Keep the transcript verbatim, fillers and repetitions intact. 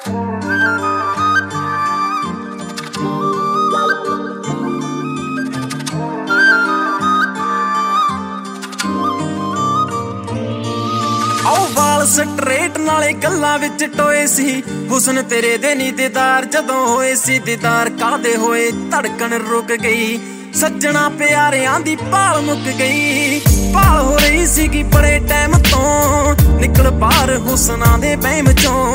straight ਨਾਲੇ ਗੱਲਾਂ ਵਿੱਚ ਟੋਏ ਸੀ ਹੁਸਨ ਤੇਰੇ ਦੇ ਨੀ ਦੀਦਾਰ ਜਦੋਂ ਹੋਏ ਸੀ ਦੀਦਾਰ ਕਾਹਦੇ ਹੋਏ ਧੜਕਣ ਰੁਕ ਗਈ ਸੱਜਣਾ ਪਿਆਰਿਆਂ ਦੀ ਭਾਲ ਮੁੱਕ ਗਈ ਭਾਲ ਹੋ ਰਹੀ ਸੀਗੀ ਬੜੇ ਟਾਈਮ ਤੋਂ ਨਿਕਲ ਬਾਹਰ ਹੁਸਨਾਂ ਦੇ ਵਹਿਮ ਚੋਂ